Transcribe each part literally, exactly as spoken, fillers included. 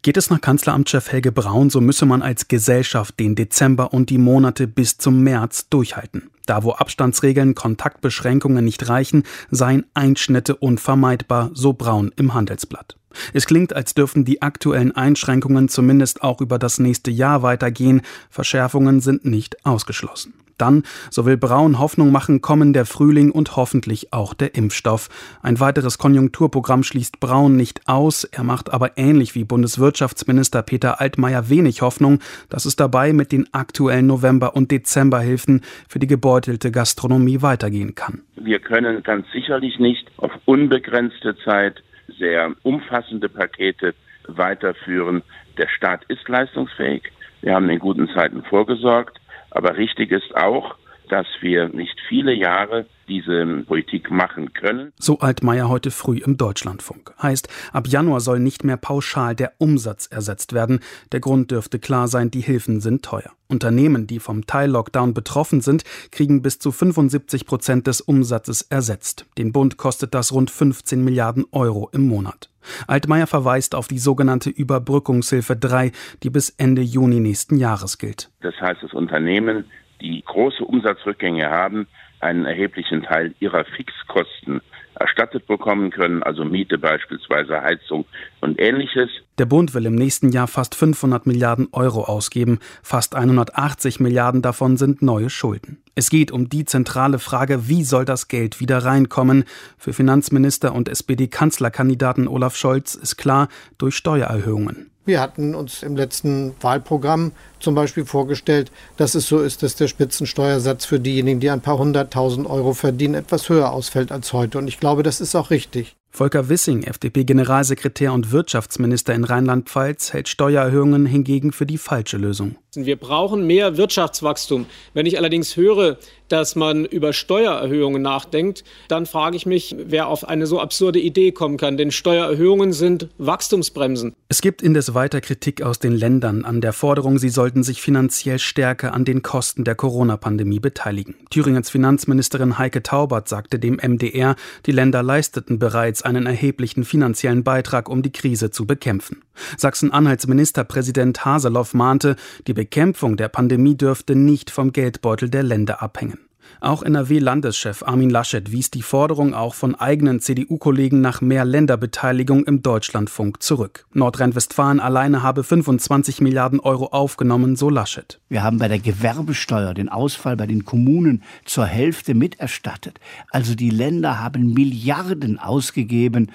Geht es nach Kanzleramtschef Helge Braun, so müsse man als Gesellschaft den Dezember und die Monate bis zum März durchhalten. Da, wo Abstandsregeln, Kontaktbeschränkungen nicht reichen, seien Einschnitte unvermeidbar, so Braun im Handelsblatt. Es klingt, als dürften die aktuellen Einschränkungen zumindest auch über das nächste Jahr weitergehen. Verschärfungen sind nicht ausgeschlossen. Dann, so will Braun Hoffnung machen, kommen der Frühling und hoffentlich auch der Impfstoff. Ein weiteres Konjunkturprogramm schließt Braun nicht aus. Er macht aber ähnlich wie Bundeswirtschaftsminister Peter Altmaier wenig Hoffnung, dass es dabei mit den aktuellen November- und Dezemberhilfen für die gebeutelte Gastronomie weitergehen kann. Wir können ganz sicherlich nicht auf unbegrenzte Zeit sehr umfassende Pakete weiterführen. Der Staat ist leistungsfähig. Wir haben in guten Zeiten vorgesorgt. Aber richtig ist auch, dass wir nicht viele Jahre diese Politik machen können. So Altmaier heute früh im Deutschlandfunk. Heißt, ab Januar soll nicht mehr pauschal der Umsatz ersetzt werden. Der Grund dürfte klar sein, die Hilfen sind teuer. Unternehmen, die vom Teil-Lockdown betroffen sind, kriegen bis zu fünfundsiebzig Prozent des Umsatzes ersetzt. Den Bund kostet das rund fünfzehn Milliarden Euro im Monat. Altmaier verweist auf die sogenannte Überbrückungshilfe drei, die bis Ende Juni nächsten Jahres gilt. Das heißt, dass Unternehmen, die große Umsatzrückgänge haben, einen erheblichen Teil ihrer Fixkosten erstattet bekommen können, also Miete beispielsweise, Heizung und Ähnliches. Der Bund will im nächsten Jahr fast fünfhundert Milliarden Euro ausgeben. Fast hundertachtzig Milliarden davon sind neue Schulden. Es geht um die zentrale Frage, wie soll das Geld wieder reinkommen? Für Finanzminister und S P D-Kanzlerkandidaten Olaf Scholz ist klar, durch Steuererhöhungen. Wir hatten uns im letzten Wahlprogramm zum Beispiel vorgestellt, dass es so ist, dass der Spitzensteuersatz für diejenigen, die ein paar hunderttausend Euro verdienen, etwas höher ausfällt als heute. Und ich glaube, das ist auch richtig. Volker Wissing, F D P-Generalsekretär und Wirtschaftsminister in Rheinland-Pfalz, hält Steuererhöhungen hingegen für die falsche Lösung. Wir brauchen mehr Wirtschaftswachstum. Wenn ich allerdings höre, dass man über Steuererhöhungen nachdenkt, dann frage ich mich, wer auf eine so absurde Idee kommen kann. Denn Steuererhöhungen sind Wachstumsbremsen. Es gibt indes weiter Kritik aus den Ländern an der Forderung, sie sollten sich finanziell stärker an den Kosten der Corona-Pandemie beteiligen. Thüringens Finanzministerin Heike Taubert sagte dem M D R, die Länder leisteten bereits einen erheblichen finanziellen Beitrag, um die Krise zu bekämpfen. Sachsen-Anhalts Ministerpräsident Haseloff mahnte, die Bekämpfung der Pandemie dürfte nicht vom Geldbeutel der Länder abhängen. Auch N R W-Landeschef Armin Laschet wies die Forderung auch von eigenen C D U-Kollegen nach mehr Länderbeteiligung im Deutschlandfunk zurück. Nordrhein-Westfalen alleine habe fünfundzwanzig Milliarden Euro aufgenommen, so Laschet. Wir haben bei der Gewerbesteuer den Ausfall bei den Kommunen zur Hälfte miterstattet. Also die Länder haben Milliarden ausgegeben.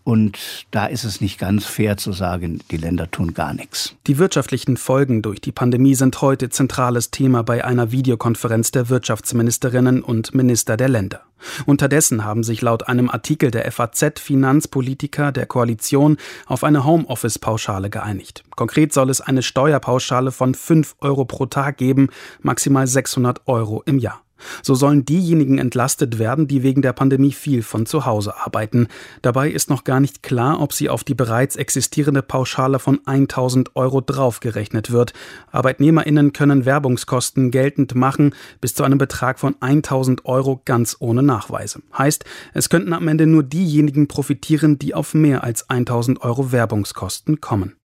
Und da ist es nicht ganz fair zu sagen, die Länder tun gar nichts. Die wirtschaftlichen Folgen durch die Pandemie sind heute zentrales Thema bei einer Videokonferenz der Wirtschaftsministerinnen und Minister der Länder. Unterdessen haben sich laut einem Artikel der F A Z Finanzpolitiker der Koalition auf eine Homeoffice-Pauschale geeinigt. Konkret soll es eine Steuerpauschale von fünf Euro pro Tag geben, maximal sechshundert Euro im Jahr. So sollen diejenigen entlastet werden, die wegen der Pandemie viel von zu Hause arbeiten. Dabei ist noch gar nicht klar, ob sie auf die bereits existierende Pauschale von tausend Euro draufgerechnet wird. ArbeitnehmerInnen können Werbungskosten geltend machen, bis zu einem Betrag von tausend Euro ganz ohne Nachweise. Heißt, es könnten am Ende nur diejenigen profitieren, die auf mehr als tausend Euro Werbungskosten kommen.